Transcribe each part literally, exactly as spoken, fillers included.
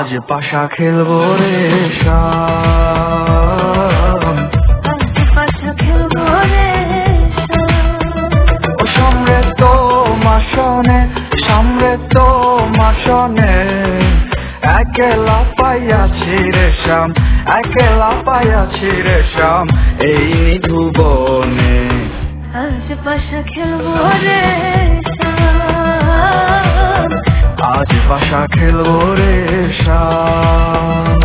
আজ পাশা খেলবো রে শাম, আজ পাশা খেলবো রে ও সামরে তো মাসনে, সামরে তো মাসনে একলা পাইয়াছি রে শাম, একলা পাইয়াছি রে শাম এই নিধুবনে। আজ পাশা খেলবো রে শাম, আজ পাশা খেলবো রে শাম।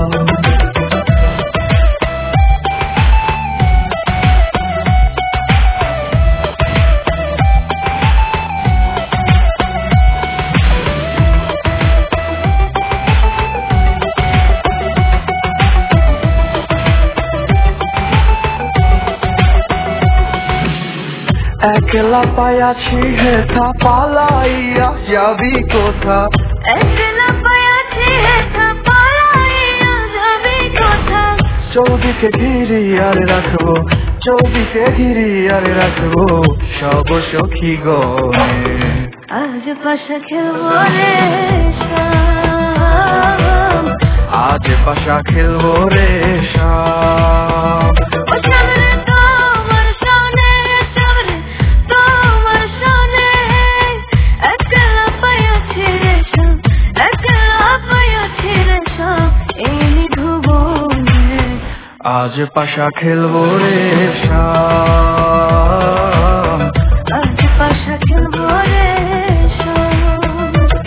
একলা পাইয়াছি হেথা পালাইয়া যাবি কোথা, একলা পাইয়াছি হেথা পালাইয়া যাবি কোথা। চৌদিকে ঘিরি আর রাখবো, চৌদিকে ঘিরি আর রাখবো সব সখী গনে। আজ পাশা খেলবো রে শাম, আজ পাশা খেলবো রে শাম। ও সামনে তোমার সামনে, সামনে তোমার সামনে একলা পাইয়াছি রে শাম, একলা পাইয়াছি রে শাম এই নিধুবনে। আজ পাশা খেলবো রে শাম, আজ পাশা খেলবো রে শাম।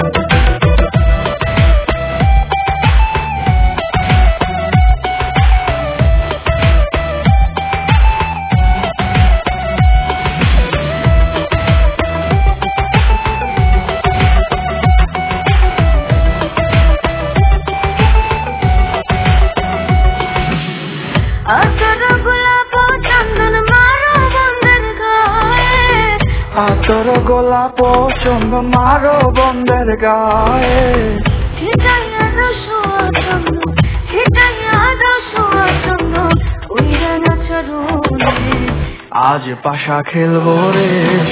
আতর গোলাপ চন্দন মারো বন্ধের গায়ে, আতর গোলাপ চন্দন মারো বন্ধের গায়ে। ছিটাইয়া রসুয়া চন্দন, ছিটাইয়া রসুয়া চন্দন উইরা নাচরুনে। আজ পাশা খেলবো রে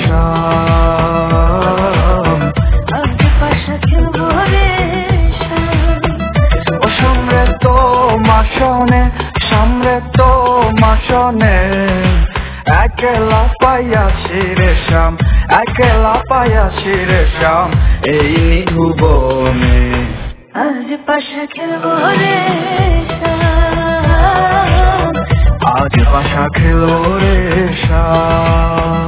শাম, আজ পাশা খেলবো রে শাম, ও সামরে তো মাসনে, সামরে তো মাসনে একলা পাইয়াছি রে শাম, একলা পাইয়াছি রে শাম এই নিধুবনে। আজ পাশা খেলবো রে শাম, আজ পাশা খেলবো রে শাম।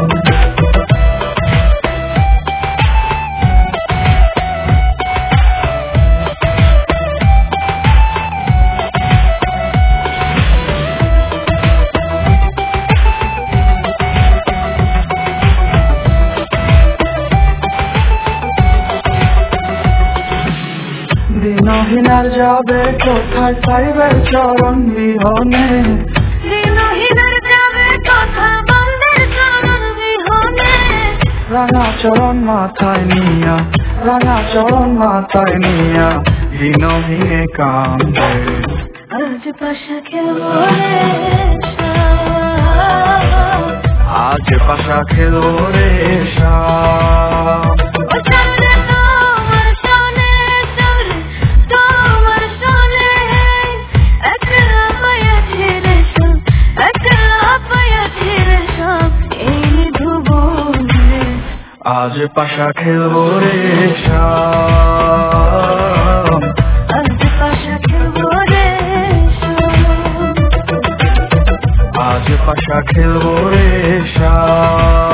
দিনহীনার যাবে কোথায় পাইবে চরণ বিহনে, দিনহীনের যাবে কথা বন্ধের চরণ বিহনে। রাঙা চরণ মাথায় নিয়া, রাঙা চরণ মাথায় নিয়া দিনহীনে কান্দে। আজ পাশা খেলবো রে শাম, আজ পাশা খেলবো রে শাম, ও সামনে তোমার সামনে, সামনে তোমার সামনে একলা পাইয়াছি রে শাম, একলা পাইয়াছি রে শাম এই নিধুবনে। আজ পাশা খেলবো রে শাম, আজ পাশা খেলবো রে শাম, আজ পাশা খেলবো রে শাম।